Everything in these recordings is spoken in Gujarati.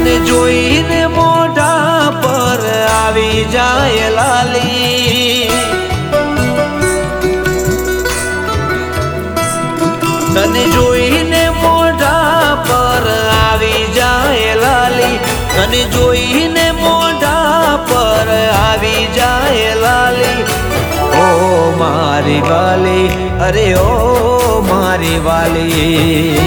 તને જોઈને મોઢા પર આવી જાય લાલી, તને જોઈને મોઢા પર આવી જાય લાલી, તને જોઈને મોઢા પર આવી જાય લાલી. ઓ મારી વાલી, અરે ઓ મારી વાલી,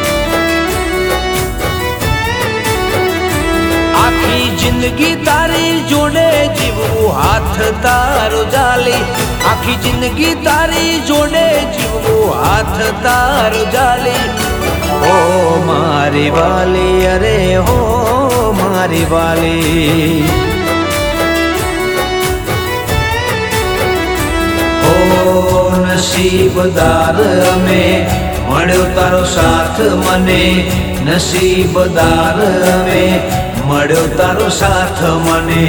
આખી જિંદગી તારી જોડે જીવવું હાથ તારો જાલી, આખી જિંદગી તારી જોડે જીવવું હાથ તારો જાલી. ઓ મારી વાલી, અરે હો મારી વાલી, ઓ નસીબદાર અમે મળ્યો તારો સાથ મને, નસીબદાર અમે મળ્યો તારો સાથ મને.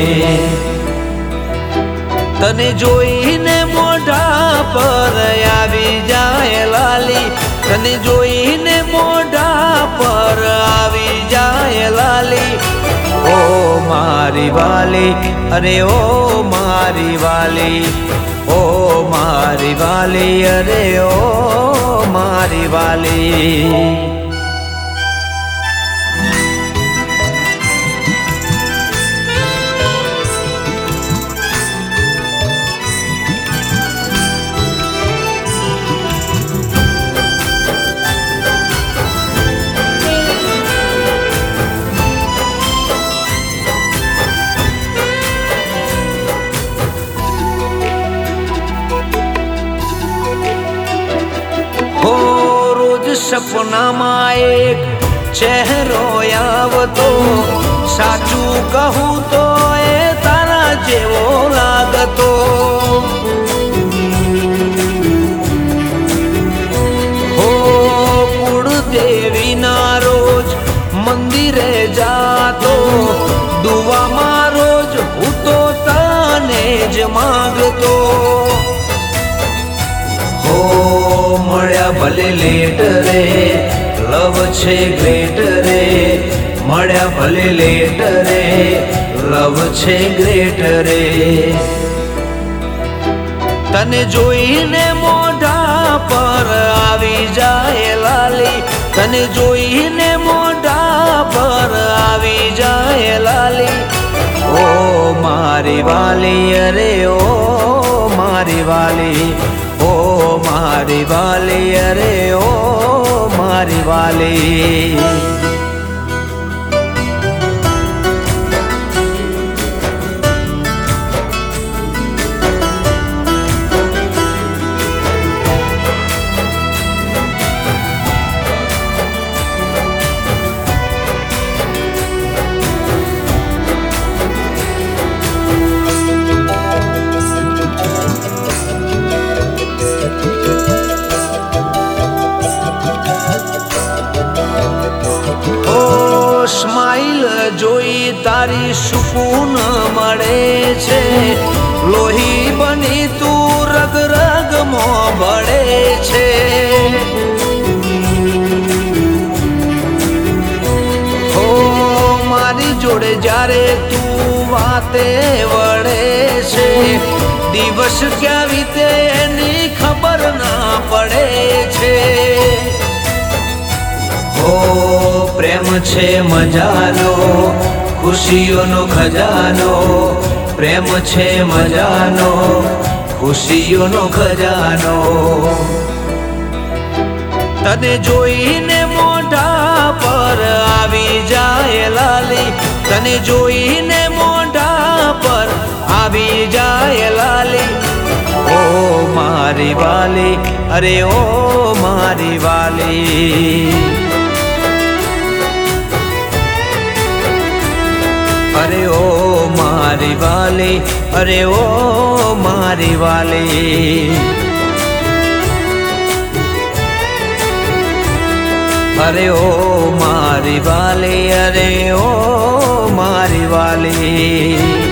તને જોઈને મોઢા પર આવી જાય લાલી, તને જોઈને મોઢા પર આવી જાય લાલી. ઓ મારી વાલી, અરે ઓ મારી વાલી, ઓ મારી વાલી, અરે ઓ મારી વાલી. સપનામાં એક ચહેરો આવતો, સાચું કહું તો એ તારા જેવો લાગતો. હો કુળદેવીના રોજ મંદિરે જાતો, દુવામાં રોજ હું તો તને જ માંગતો. મળ્યા ભલે લેટ રે, લવ છે ગ્રેટ રે, મળ્યા ભલે લેટ રે, લવ છે ગ્રેટ રે. તને જોઈને મોઢા પર આવી જાય લાલી, તને જોઈને મોઢા પર આવી જાય લાલી. ઓ મારી વાલી, અરે ઓ મારી વાલી, ઓ મારી વાલી, અરે ઓ મારી વાલી. સ્માઈલ જોઈ તારી સુકૂન મળે છે, લોહી બની તું રગ રગમાં ભળે છે. હો મારી જોડે જ્યારે તું વાતે વળે છે, દિવસ ક્યાં વીતે એની ખબર ના પડે છે. પ્રેમ છે મજાનો, ખુશીઓનો ખજાનો, પ્રેમ છે મજાનો, ખુશીઓનો ખજાનો. તને જોઈને મોઢા પર આવી જાય લાલી, તને જોઈને મોઢા પર આવી જાય લાલી. ઓ મારી વાલી, અરે ઓ મારી વાલી, અરે ઓ મારી વાલી, અરે ઓ મારી વાલી, અરે ઓ મારી વાલી, અરે ઓ મારી વાલી.